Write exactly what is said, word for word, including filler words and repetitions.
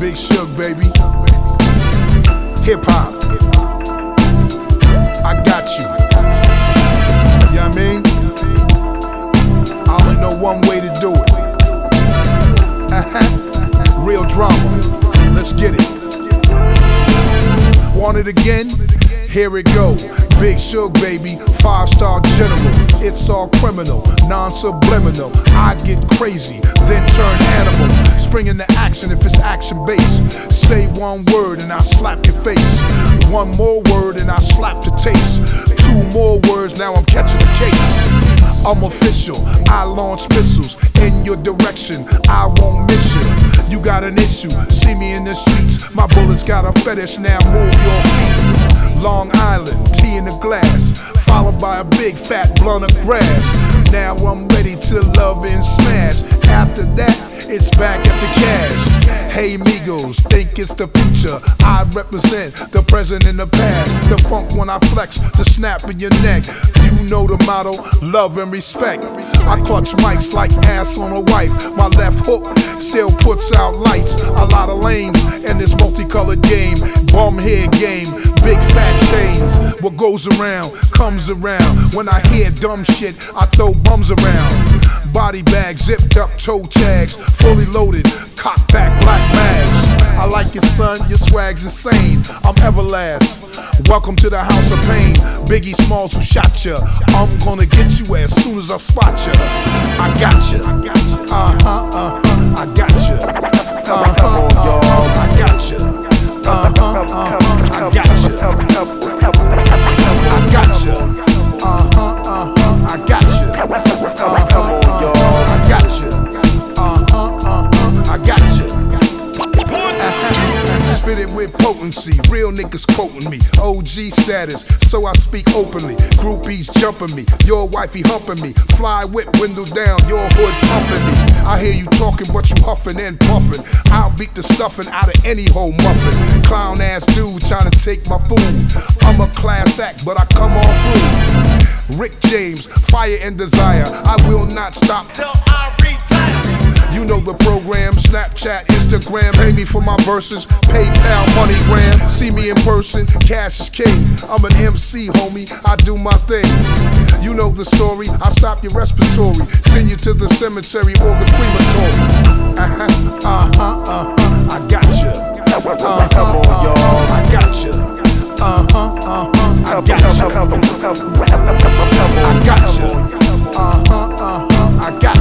Big Shug, baby. Hip hop. I got you. You know what I mean? I only know one way to do it. Uh-huh. Real drama. Let's get it. Want it again? Here it go. Big Shug, baby, five-star general. It's all criminal, non-subliminal. I get crazy, then turn animal. Spring into action if it's action-based. Say one word and I slap your face. One more word and I slap the taste. Two more words, now I'm catching the case. I'm official, I launch missiles in your direction, I won't miss you. You got an issue, see me in the streets. My bullets got a fetish, now move your feet. Long Island, tea in the glass, followed by a big fat blunt of grass. Now I'm ready to love and smash. After that, it's back at the cash. Hey Migos, think it's the future. I represent the present and the past. The funk when I flex, the snap in your neck. You know the motto, love and respect. I clutch mics like ass on a wife. My left hook still puts out lights. A lot of lanes in this multicolored game. Bum head game, big fat chains. What goes around, comes around. When I hear dumb shit, I throw bums around. Body bag, zipped up, toe tags, fully loaded, cock back, black mags. I like your son, your swag's insane. I'm Everlast. Welcome to the house of pain. Biggie Smalls who shot ya. I'm gonna get you as soon as I spot ya. I got ya. Uh huh, uh huh. I got ya. Uh huh, uh huh. I got ya. Uh huh, uh huh. I got ya. I got ya. Uh huh, uh huh. I got ya. Uh huh, uh huh. I got ya. Uh huh, uh huh. I got ya. Spit it with potency, real niggas quoting me. O G status, so I speak openly. Groupies jumping me, your wifey humping me. Fly whip window down, your hood pumping me. I hear you talking, but you huffing and puffing. I'll beat the stuffing out of any whole muffin. Clown ass dude trying to take my food. I'm a class act, but I come on through. Rick James, fire and desire. I will not stop till I retire. You know the program, Snapchat, Instagram. Pay me for my verses, PayPal, MoneyGram. See me in person, cash is king. I'm an M C, homie, I do my thing. You know the story, I stop your respiratory. Send you to the cemetery or the crematory. Uh-huh, uh-huh, uh-huh, I got you. Uh-huh, uh-huh, I got you. Uh-huh, uh-huh, I got you. I got you. Uh-huh, uh-huh, I got you.